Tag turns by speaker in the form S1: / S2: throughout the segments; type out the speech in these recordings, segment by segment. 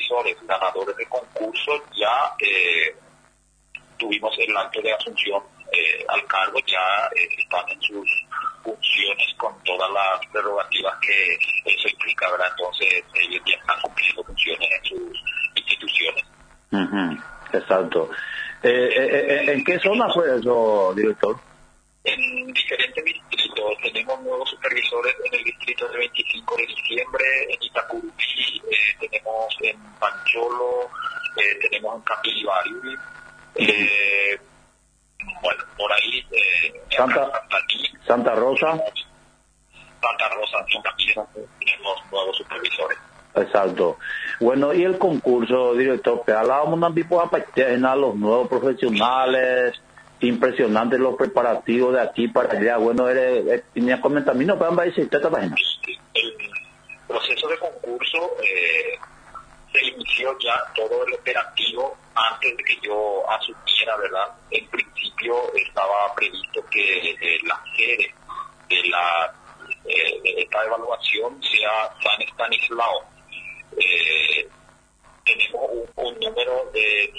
S1: supervisores ganadores de concurso ya tuvimos el acto de asunción al cargo, ya están en sus funciones con todas las prerrogativas que eso implica, ¿verdad? Entonces ellos ya están cumpliendo funciones en sus instituciones.
S2: Exacto. ¿En qué zona fue eso, director?
S1: En diferentes distritos. Tenemos nuevos supervisores en el distrito de 25 de diciembre, en Itacurubí, tenemos en Pancholo, tenemos en Capilivari, bueno, por ahí
S2: Santa Rosa
S1: también tenemos nuevos supervisores.
S2: Exacto. Bueno, y el concurso, director, que hablábamos un tipo de los nuevos profesionales, impresionantes los preparativos de aquí para allá. Bueno, tenía comentamiento, pero vamos a decir esta página.
S1: El proceso de concurso se inició ya todo el operativo antes de que yo asumiera, ¿verdad? En principio estaba previsto que la sede de esta evaluación sea San Estanislao. Tenemos un número de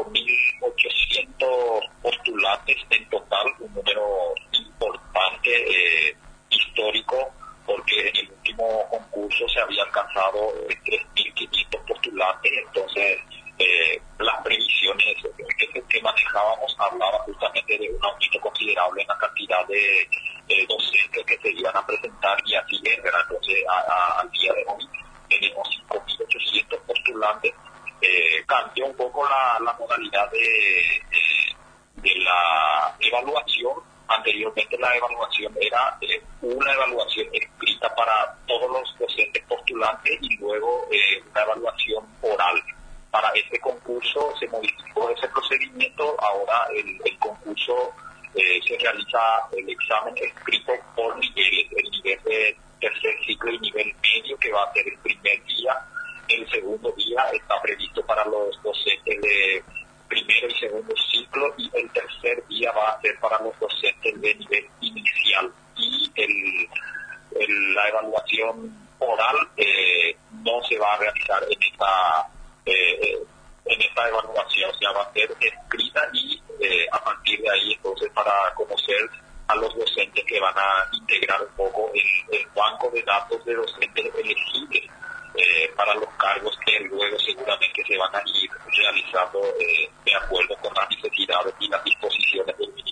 S1: 5.800 postulantes en total, un número importante, histórico, porque en el último concurso se había alcanzado 3.500 postulantes. Entonces las previsiones que manejábamos hablaba justamente de un aumento considerable en la cantidad de docentes que se iban a presentar, y así es, ¿verdad? Entonces al día de hoy tenemos 5.800 postulantes. Cambió un poco la modalidad de la evaluación. Anteriormente la evaluación era una evaluación escrita para todos los docentes postulantes y luego una evaluación oral. Para este concurso se modificó ese procedimiento. Ahora el concurso se realiza el examen escrito por niveles, el nivel de tercer ciclo y nivel medio, que va a ser el primer día. El segundo día está previsto para los docentes de primero y segundo ciclo, y el tercer día va a ser para los docentes de nivel inicial. Y la evaluación oral no se va a realizar en esta evaluación, o sea, va a ser escrita, y a partir de ahí entonces para conocer a los docentes que van a integrar un poco el banco de datos de docentes elegibles para los cargos que luego seguramente se van a ir realizando de acuerdo con las necesidades y las disposiciones del